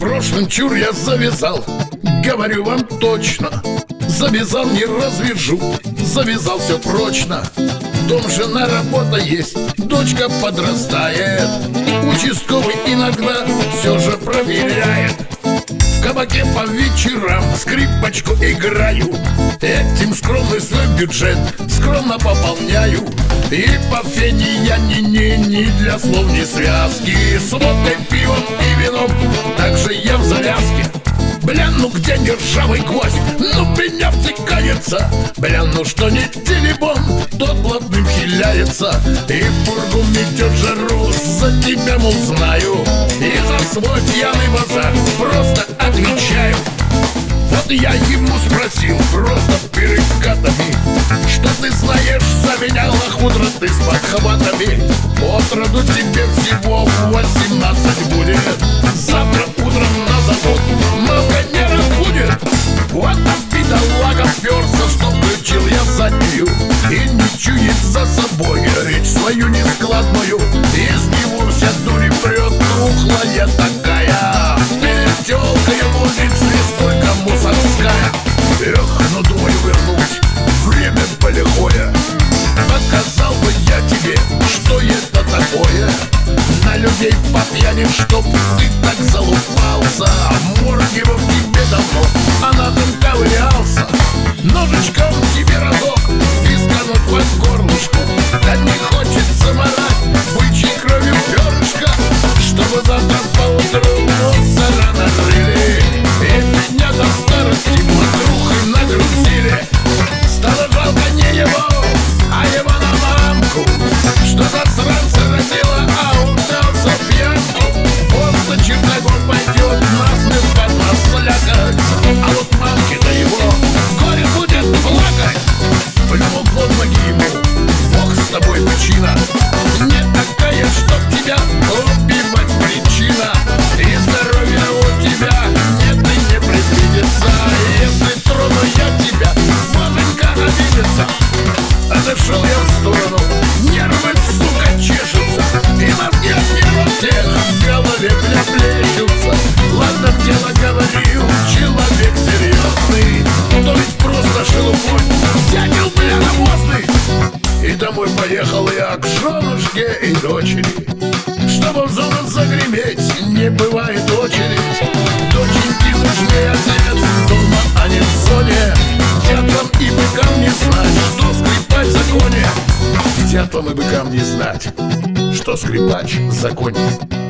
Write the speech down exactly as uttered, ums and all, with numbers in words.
прошлым чур я завязал, говорю вам точно. Завязал, не развяжу, завязал все прочно. Дом, жена, работа есть, дочка подрастает. Участковый иногда все же проверяет. В кабаке по вечерам скрипочку играю. Этим скромный свой бюджет скромно пополняю. И по фене я ни-ни-ни для слов не связки. С водкой, пивом и вином также я в завязке. Бля, ну где не ржавый гвоздь, ну меня втыкается. Бля, ну что не телебон, тот блатным хиляется. И пургу метет жару, за тебя, мол, знаю. И за свой пьяный базар просто отвечаю. Вот я ему спросил просто перекатами: что ты знаешь за меня, лохудра, ты с подхватами? Отроду тебе всего восемнадцать будет. Завтра утром на завод мамка не разбудит. Вот там бедолага вперся, что включил я заднюю. И не чует за собой речь свою нескладную. Из него вся дурь прет, тухлая такая. Перед тёлкой возится сколько мусорская. Эх, ну думаю вернуть время полихое. Показал бы я тебе, что это такое. На людей по пьяни, чтоб ты так залупался. Морги в тебе давно, а на дым ковырялся. Ножичком тебе разок вискануть под горлышко. Да не хочется морать бычьей кровью перышко, чтобы завтра поутру мусора нарыли. И меня до старости матрухой нагрузили. Стало жалко не его, а его на мамку, что засранца родила, а удался в пьянку. Он за чертогом пойдет насмех под нас лякать. А вот мамке-то его горе будет плакать. Плюнул под ноги ему: Бог с тобой, причина не такая, чтоб тебя убивать причина. И здоровья у тебя нет и не предвидится. Если трону я тебя, мамонька обидится. Отошел я в сторону, нервы, сука, чешутся. И мозги от нервов тех в голове плещутся. Ладно, в дело говорил человек серьезный, то ведь просто шелупонь, дятел, бля, навозный. И домой поехал я к женушке и дочери, чтобы в зону загреметь, не бывает очередь. Доченьки нужнее отец дома, а не в зоне. Дятлам и быкам не знать, что скрипач в законе. Дятлам и быкам не знать, что скрипач в законе.